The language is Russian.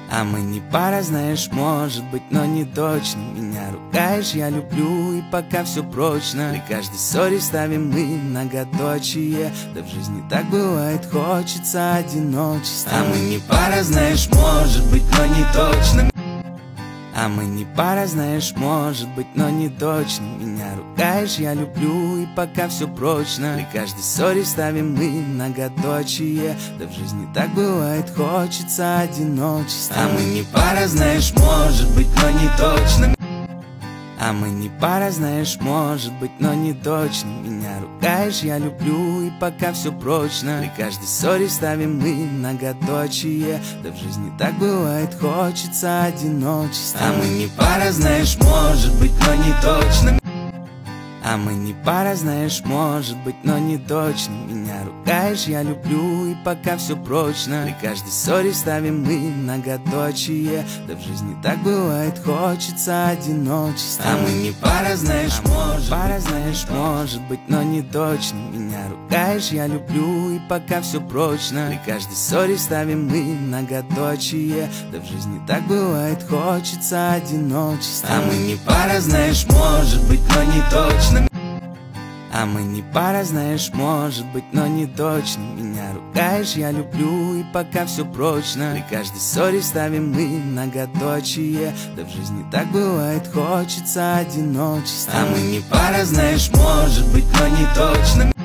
А мы не пара, знаешь, может быть, но не точно. Меня ругаешь, я люблю, и пока все прочно. При каждой ссоре ставим мы многоточие. Да в жизни так бывает, хочется одиночества. А мы не пара, знаешь, может быть, но не точно. А мы не пара, знаешь, может быть, но не точно. Меня ругаешь, я люблю, и пока все прочно. При каждой ссоре ставим мы многоточие. Да в жизни так бывает, хочется одиночества. А мы не пара, знаешь, может быть, но не точно. А мы не пара, знаешь, может быть, но не точно. Меня ругаешь, я люблю, и пока все прочно. При каждой ссоре ставим мы многоточие. Да в жизни так бывает, хочется одиночества. А мы не пара, знаешь, может быть, но не точно. А мы не пара, знаешь, может быть, но не точно. Меня ругаешь, я люблю, и пока все прочно. При каждой ссоре ставим мы многоточие. Да в жизни так бывает, хочется одиночества. А мы не пара, знаешь, может быть, но не точно. Меня ругаешь, я люблю, и пока все прочно. При каждой ссоре ставим мы многоточие. Да в жизни так бывает, хочется одиночества. А мы не пара, знаешь, может быть, но не точно. А мы не пара, знаешь, может быть, но не точно. Меня ругаешь, я люблю, и пока все прочно. При каждой ссоре ставим мы многоточие. Да в жизни так бывает, хочется одиночества. А мы не пара, знаешь, может быть, но не точно.